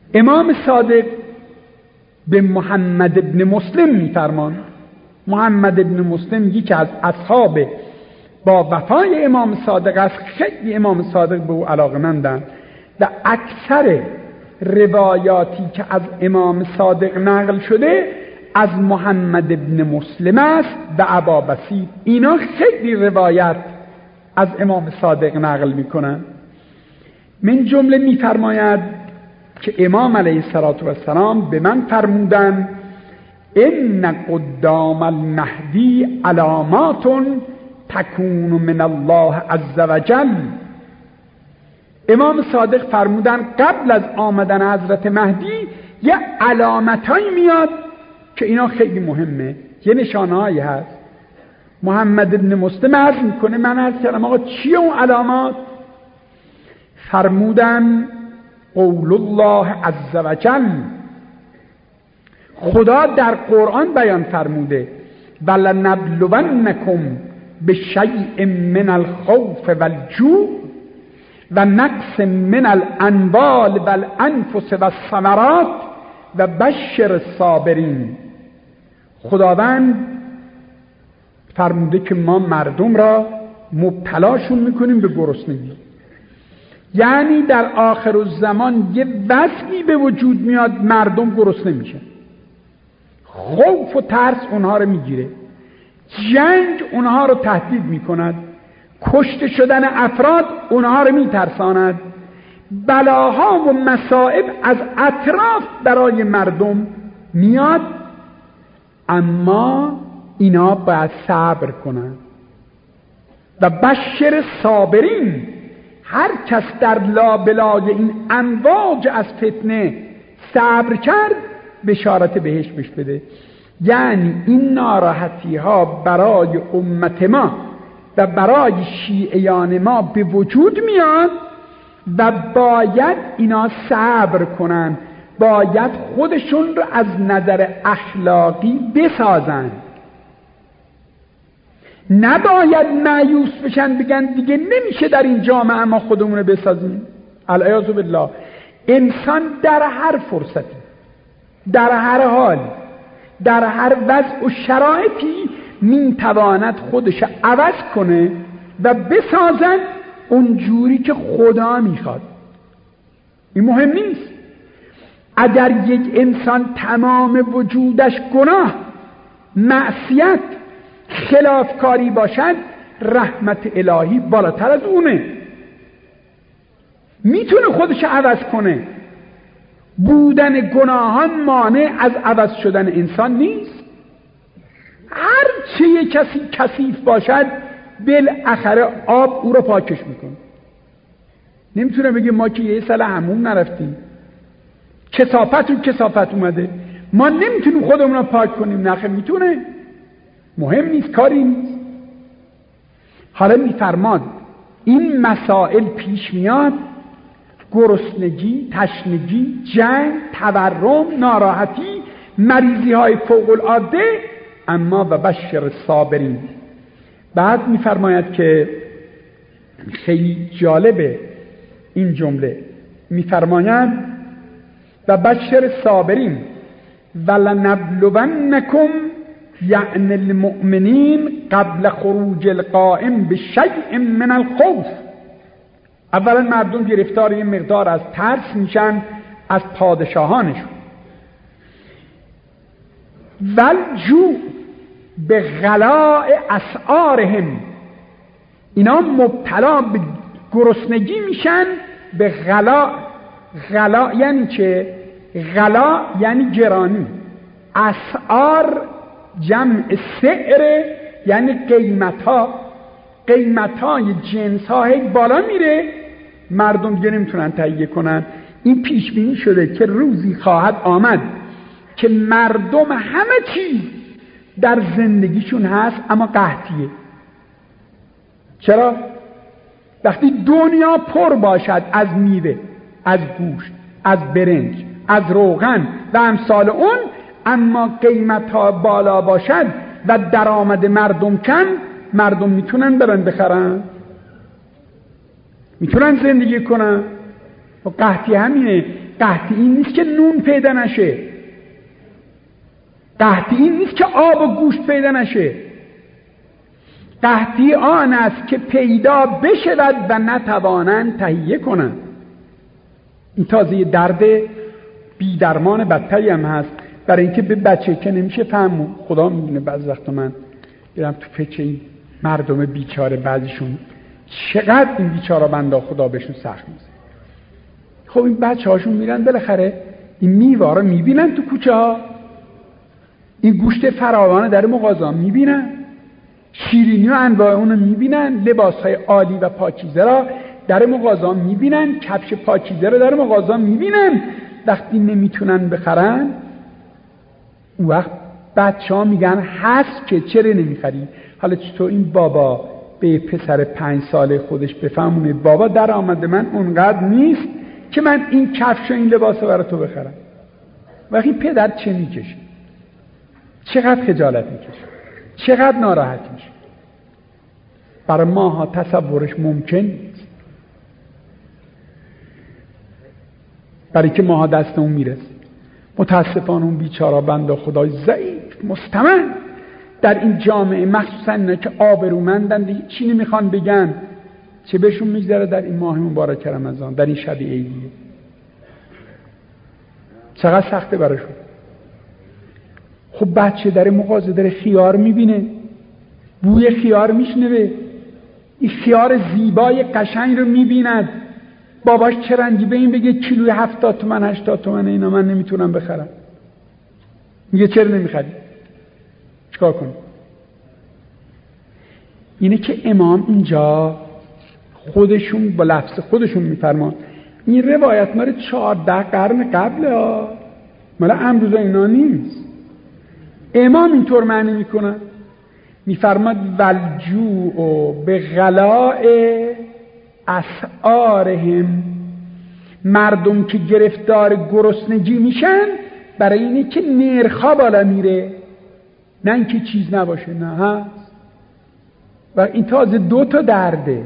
امام صادق به محمد ابن مسلم میفرماند. محمد ابن مسلم یکی از اصحاب با وفای امام صادق است. خیلی امام صادق به او علاقه‌مندند و اکثر روایاتی که از امام صادق نقل شده از محمد ابن مسلم است و ابا بصیر. اینا خیلی روایت از امام صادق نقل میکنن. من جمله میفرماید که امام علیه السلام به من فرمودند ان قدام المهدی علامات تکون من الله عز وجل. امام صادق فرمودن قبل از آمدن حضرت مهدی یه علامتایی میاد که اینا خیلی مهمه، یه نشانه‌هایی هست. محمد ابن مسلم عرض میکنه من عرض کردم آقا چیه اون علامات؟ فرمودن قول الله عز وجل، خدا در قرآن بیان فرموده ولنبلونکم بشیء من الخوف والجوع و نقص من الاموال والانفس والثمرات و بشر الصابرین. خداوند فرموده که ما مردم را مبتلاشون میکنیم به گرسنگی. یعنی در آخر الزمان یه وضعی به وجود میاد مردم گرسنه میشن، خوف و ترس اونها رو میگیره، جنگ اونها رو تهدید میکند، کشته شدن افراد اونها رو میترساند، بلاها و مصائب از اطراف برای مردم میاد، اما اینا باید صبر کنند. و بشر صابرین، هر کس در لابلای این امواج از فتنه صبر کرد بشارت بهش بده. یعنی این ناراحتی ها برای امت ما و برای شیعیان ما به وجود میاد و باید اینا صبر کنن، باید خودشون رو از نظر اخلاقی بسازن، نباید مایوس بشن بگن دیگه نمیشه در این جامعه ما خودمون رو بسازیم. العیاذ بالله. انسان در هر فرصتی، در هر حال، در هر وضع و شرایطی میتواند خودش عوض کنه و بسازن اونجوری که خدا میخواد. این مهم نیست. اگر یک انسان تمام وجودش گناه، معصیت، خلافکاری باشد، رحمت الهی بالاتر از اونه، میتونه خودش عوض کنه. بودن گناهان مانع از عوض شدن انسان نیست. هر چه یک کسی کثیف باشد بالاخره آب او رو پاکش میکنه. نمیتونه بگه ما که یه سال حموم نرفتیم، کثافت اومده، ما نمیتونیم خودمون رو پاک کنیم. نخه میتونه، مهم نیست، کاری نیست. حالا میفرماد این مسائل پیش میاد، گرسنگی، تشنگی، جنگ، تورم، ناراحتی، مریضی های فوق العاده، اما و بشر الصابرین. بعد میفرماید که خیلی جالبه این جمله، میفرماید و بشر الصابرین ولنبلونکم یعنی المؤمنین قبل خروج القائم بشیء من الخوف. اولا مردم گرفتار این مقدار از ترس میشن از پادشاهانشون، والجوع به غلاء اسعارهم، اینا مبتلا به گرسنگی میشن به غلا یعنی چه؟ غلا یعنی گرانی، اسعار جمع سعر یعنی قیمت‌های جنس‌ها هی بالا میره، مردم دیگه نمیتونن تهیه کنن. این پیش بینی شده که روزی خواهد آمد که مردم همه چیز در زندگیشون هست اما قحطیه. چرا؟ وقتی دنیا پر باشد از میوه، از گوشت، از برنج، از روغن و امثال اون، اما قیمت‌ها بالا باشد و درآمد مردم کم، مردم میتونن برن بخرن؟ میتونن زندگی کنن؟ و قحطی همینه. قحطی این نیست که نون پیدا نشه، قحطی این نیست که آب و گوشت پیدا نشه، قحطی آن است که پیدا بشود و نتوانند تهیه کنند. این تازه درد بی درمان بدتری هم هست، برای اینکه به بچه که نمیشه فهمون. خدا میدونه بعض وقتا من برم تو فکر این مردم بیچاره، بعضیشون چقدر این بیچاره بنده خدا بهشون سخت میشه. خب این بچه هاشون میرن بالاخره این میوه رو میبینن تو کوچه ها، این گوشت فراوان در مغازه میبینن، شیرینی و انواع اونو میبینن، لباس های عالی و پاکیزه را در مغازه میبینن، کفش پاکیزه را در مغازه میبینن. وقتی نمیتونن بخرن اون وقت بچه ها میگن هست که چرا نمیخری؟ حالا چطور این بابا به پسر 5 ساله خودش بفهمونه بابا درآمد من اونقدر نیست که من این کفش و این لباس رو برای تو بخرم؟ وقتی پدر چه میکشه؟ چقدر خجالت میکشه؟ چقدر ناراحت میشه؟ برای ماها تصورش ممکن نیست، برای که ماها دستمون میرسه. متاسفانه اون بیچاره بنده خدای ضعیف مستمن در این جامعه، مخصوصا اینا که آبرومندن دیگه چی نمیخوان بگن، چه بهشون میگذره در این ماه مبارک رمضان، در این شب عیدیه، چقدر سخته براشون. خب بچه در مغازه داره خیار میبینه، بوی خیار میشنوه، این خیار زیبای قشنگ رو میبیند، باباش چه رنجی به این بگه کیلوی 70 تومن 80 تومن اینا من نمیتونم بخرم، میگه چرا نمیخری؟ چیکار کنی؟ اینه که امام اینجا خودشون با لفظ خودشون میفرمان، این روایت مال 14 قرن قبله ها، مال امروز اینا نیست. امام اینطور معنی میکنن، میفرماد والجوع به غلاء اسعارهم، مردم که گرفتار گرسنگی میشن برای اینه که نرخا بالا میره، نه اینکه چیز نباشه، نه هست. و این تازه 2 تا درده،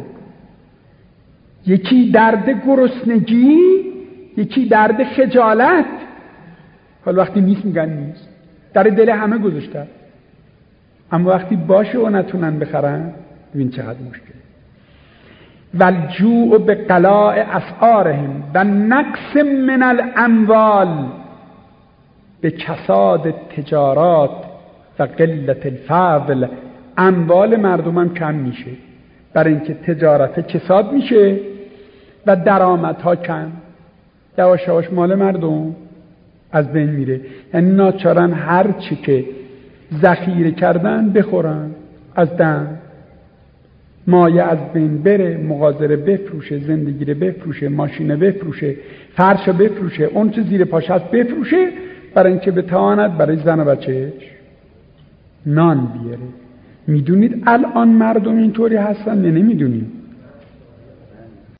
یکی درد گرسنگی، یکی درد خجالت. حالا وقتی نیست میگن نیست، در دل همه گذاشتن، اما وقتی باشه و نتونن بخرن ببین چقدر مشکل. والجوع به غلاء اسعارهم و نقص من الاموال به کساد تجارات و قلت الفضل، اموال مردم هم کم میشه برای اینکه تجارت کساد میشه و درآمدها کم، یواش یواش مال مردم از بین میره. یعنی ناچارن هر چی که ذخیره کردن بخورن، از دم مایه از بین بره، مغازره بفروشه، زندگی رو بفروشه، ماشین بفروشه، فرش بفروشه، اون چه زیر پاش هست بفروشه، برای اینکه بتواند برای زن و بچهش نان بیاره. میدونید الان مردم اینطوری هستن یا نمیدونید؟